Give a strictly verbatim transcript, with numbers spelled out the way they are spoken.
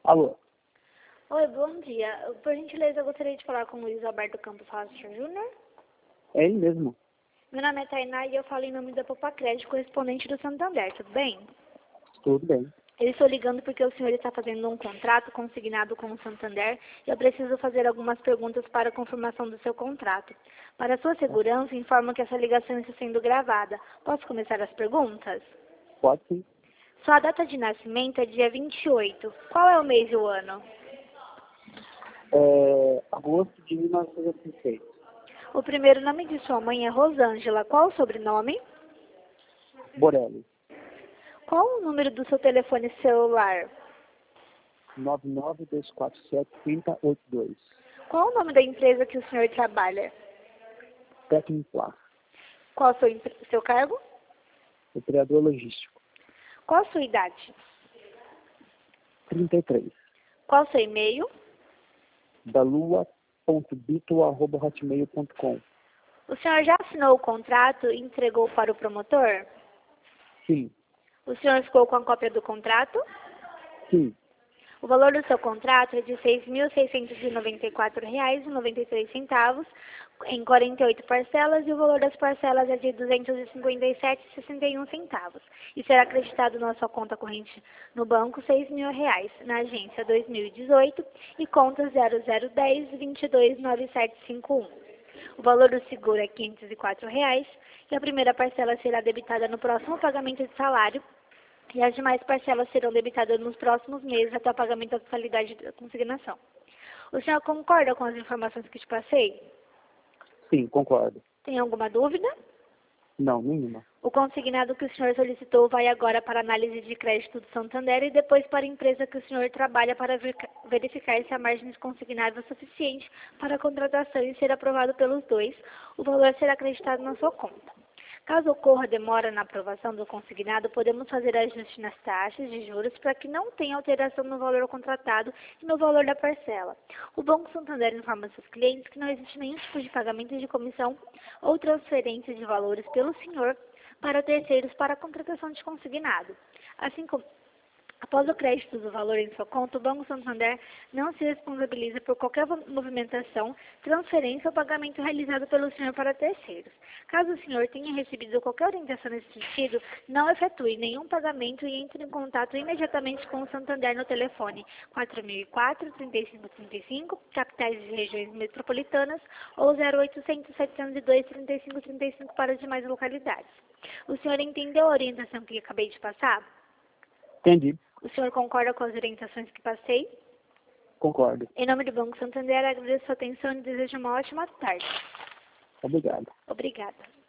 Alô? Oi, bom dia. Por gentileza, eu gostaria de falar com o Luiz Alberto Campos Rocha Júnior. É ele mesmo. Meu nome é Tainá e eu falo em nome da Popa Crédito, correspondente do Santander, tudo bem? Tudo bem. Eu estou ligando porque o senhor está fazendo um contrato consignado com o Santander e eu preciso fazer algumas perguntas para a confirmação do seu contrato. Para sua segurança, informo que essa ligação está sendo gravada. Posso começar as perguntas? Pode sim. Sua data de nascimento é dia vinte e oito. Qual é o mês e o ano? É, agosto de mil novecentos e oitenta e seis. O primeiro nome de sua mãe é Rosângela. Qual o sobrenome? Borelli. Qual o número do seu telefone celular? nove nove dois quatro sete, três zero oito dois. Qual o nome da empresa que o senhor trabalha? Tecniplar. Qual o seu, empre- seu cargo? Operador logístico. Qual a sua idade? trinta e três. Qual o seu e-mail? dalua ponto bito arroba hotmail ponto com. O senhor já assinou o contrato e entregou para o promotor? Sim. O senhor ficou com a cópia do contrato? Sim. O valor do seu contrato é de seis mil seiscentos e noventa e quatro reais e noventa e três centavos em quarenta e oito parcelas e o valor das parcelas é de duzentos e cinquenta e sete reais e sessenta e um centavos e será acreditado na sua conta corrente no banco seis mil reais na agência dois mil e dezoito e conta zero zero um zero, dois dois nove sete cinco um. O valor do seguro é quinhentos e quatro reais e a primeira parcela será debitada no próximo pagamento de salário e as demais parcelas serão debitadas nos próximos meses até o pagamento da totalidade da consignação. O senhor concorda com as informações que te passei? Sim, concordo. Tem alguma dúvida? Não, nenhuma. O consignado que o senhor solicitou vai agora para análise de crédito do Santander e depois para a empresa que o senhor trabalha para ver- verificar se a margem consignável é suficiente para a contratação e ser aprovado pelos dois. O valor será acreditado na sua conta. Caso ocorra demora na aprovação do consignado, podemos fazer ajuste nas taxas de juros para que não tenha alteração no valor contratado e no valor da parcela. O Banco Santander informa seus clientes que não existe nenhum tipo de pagamento de comissão ou transferência de valores pelo senhor para terceiros para a contratação de consignado. Assim como após o crédito do valor em sua conta, o Banco Santander não se responsabiliza por qualquer movimentação, transferência ou pagamento realizado pelo senhor para terceiros. Caso o senhor tenha recebido qualquer orientação nesse sentido, não efetue nenhum pagamento e entre em contato imediatamente com o Santander no telefone quatro mil e quatro, trinta e cinco trinta e cinco, capitais e regiões metropolitanas, ou zero oitocentos, setecentos e dois, trinta e cinco trinta e cinco para as demais localidades. O senhor entendeu a orientação que acabei de passar? Entendi. O senhor concorda com as orientações que passei? Concordo. Em nome do Banco Santander, agradeço a sua atenção e desejo uma ótima tarde. Obrigado. Obrigada.